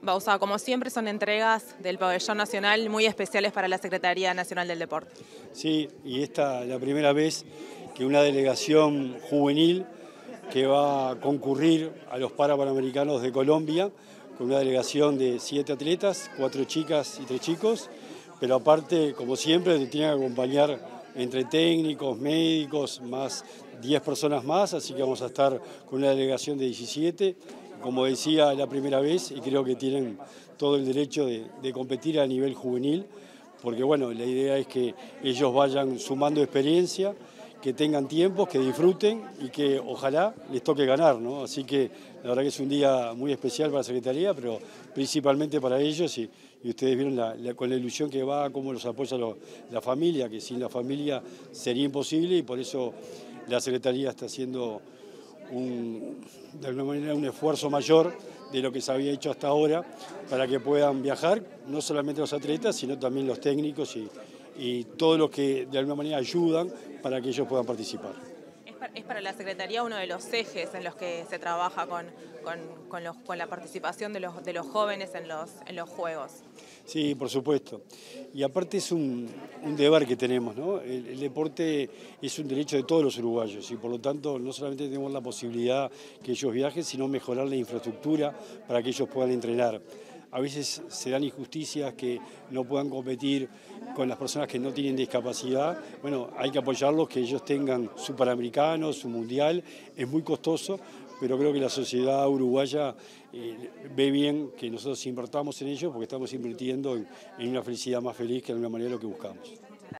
Bauzá, como siempre son entregas del Pabellón Nacional muy especiales para la Secretaría Nacional del Deporte. Sí, y esta es la primera vez que una delegación juvenil que va a concurrir a los Panamericanos de Colombia, con una delegación de 7 atletas, 4 chicas y 3 chicos, pero aparte, como siempre, te tienen que acompañar entre técnicos, médicos, más 10 personas más, así que vamos a estar con una delegación de 17. Como decía, la primera vez, y creo que tienen todo el derecho de competir a nivel juvenil, porque bueno, la idea es que ellos vayan sumando experiencia, que tengan tiempo, que disfruten y que ojalá les toque ganar, ¿no? Así que la verdad que es un día muy especial para la Secretaría, pero principalmente para ellos y ustedes vieron con la ilusión que va, cómo los apoya la familia, que sin la familia sería imposible y por eso la Secretaría está haciendo de alguna manera un esfuerzo mayor de lo que se había hecho hasta ahora para que puedan viajar, no solamente los atletas, sino también los técnicos y todos los que de alguna manera ayudan para que ellos puedan participar. Es para la Secretaría uno de los ejes en los que se trabaja con la participación de los jóvenes en los Juegos. Sí, por supuesto. Y aparte es un deber que tenemos, ¿no? El deporte es un derecho de todos los uruguayos y por lo tanto no solamente tenemos la posibilidad que ellos viajen, sino mejorar la infraestructura para que ellos puedan entrenar. A veces se dan injusticias que no puedan competir con las personas que no tienen discapacidad. Bueno, hay que apoyarlos, que ellos tengan su Panamericano, su Mundial. Es muy costoso, pero creo que la sociedad uruguaya ve bien que nosotros invertamos en ellos porque estamos invirtiendo en una felicidad más feliz, que de alguna manera es lo que buscamos.